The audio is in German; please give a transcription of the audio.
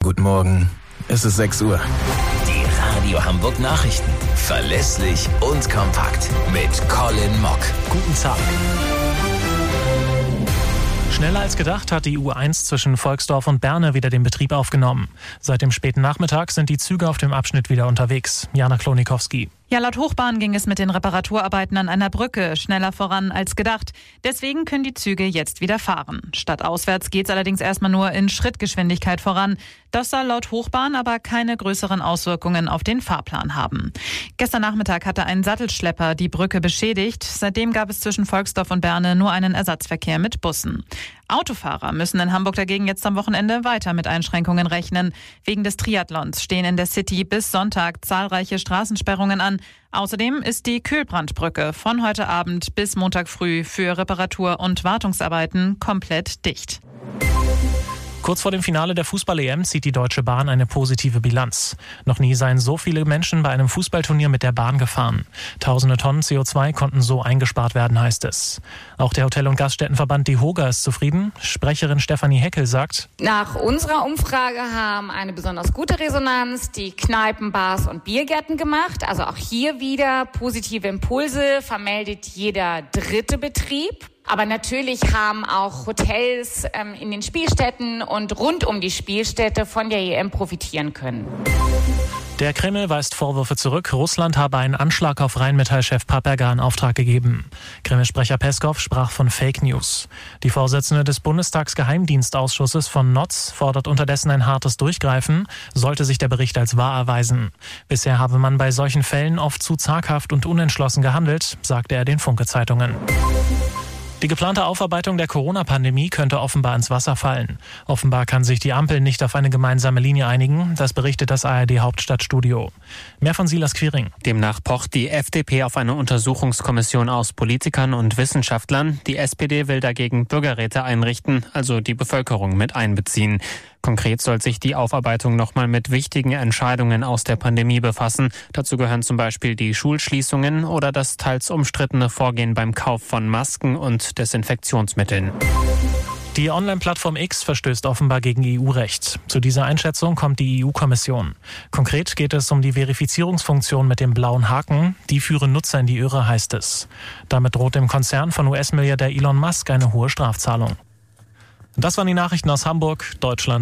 guten Morgen. Es ist 6 Uhr. Die Radio Hamburg Nachrichten. Verlässlich und kompakt. Mit Colin Mock. Guten Tag. Schneller als gedacht hat die U1 zwischen Volksdorf und Berne wieder den Betrieb aufgenommen. Seit dem späten Nachmittag sind die Züge auf dem Abschnitt wieder unterwegs. Jana Klonikowski. Ja, laut Hochbahn ging es mit den Reparaturarbeiten an einer Brücke schneller voran als gedacht. Deswegen können die Züge jetzt wieder fahren. Stadtauswärts geht es allerdings erstmal nur in Schrittgeschwindigkeit voran. Das soll laut Hochbahn aber keine größeren Auswirkungen auf den Fahrplan haben. Gestern Nachmittag hatte ein Sattelschlepper die Brücke beschädigt. Seitdem gab es zwischen Volksdorf und Berne nur einen Ersatzverkehr mit Bussen. Autofahrer müssen in Hamburg dagegen jetzt am Wochenende weiter mit Einschränkungen rechnen. Wegen des Triathlons stehen in der City bis Sonntag zahlreiche Straßensperrungen an. Außerdem ist die Kühlbrandbrücke von heute Abend bis Montag früh für Reparatur- und Wartungsarbeiten komplett dicht. Kurz vor dem Finale der Fußball-EM zieht die Deutsche Bahn eine positive Bilanz. Noch nie seien so viele Menschen bei einem Fußballturnier mit der Bahn gefahren. Tausende Tonnen CO2 konnten so eingespart werden, heißt es. Auch der Hotel- und Gaststättenverband DEHOGA ist zufrieden. Sprecherin Stefanie Heckel sagt: Nach unserer Umfrage haben eine besonders gute Resonanz die Kneipen, Bars und Biergärten gemacht. Also auch hier wieder positive Impulse, vermeldet jeder dritte Betrieb. Aber natürlich haben auch Hotels in den Spielstätten und rund um die Spielstätte von der EM profitieren können. Der Kreml weist Vorwürfe zurück, Russland habe einen Anschlag auf Rheinmetall-Chef Paperga in Auftrag gegeben. Kreml-Sprecher Peskov sprach von Fake News. Die Vorsitzende des Bundestagsgeheimdienstausschusses von Notz fordert unterdessen ein hartes Durchgreifen, sollte sich der Bericht als wahr erweisen. Bisher habe man bei solchen Fällen oft zu zaghaft und unentschlossen gehandelt, sagte er den Funke-Zeitungen. Die geplante Aufarbeitung der Corona-Pandemie könnte offenbar ins Wasser fallen. Offenbar kann sich die Ampel nicht auf eine gemeinsame Linie einigen, das berichtet das ARD-Hauptstadtstudio. Mehr von Silas Quiring. Demnach pocht die FDP auf eine Untersuchungskommission aus Politikern und Wissenschaftlern. Die SPD will dagegen Bürgerräte einrichten, also die Bevölkerung mit einbeziehen. Konkret soll sich die Aufarbeitung nochmal mit wichtigen Entscheidungen aus der Pandemie befassen. Dazu gehören zum Beispiel die Schulschließungen oder das teils umstrittene Vorgehen beim Kauf von Masken und Desinfektionsmitteln. Die Online-Plattform X verstößt offenbar gegen EU-Recht. Zu dieser Einschätzung kommt die EU-Kommission. Konkret geht es um die Verifizierungsfunktion mit dem blauen Haken. Die führen Nutzer in die Irre, heißt es. Damit droht dem Konzern von US-Milliardär Elon Musk eine hohe Strafzahlung. Das waren die Nachrichten aus Hamburg, Deutschland.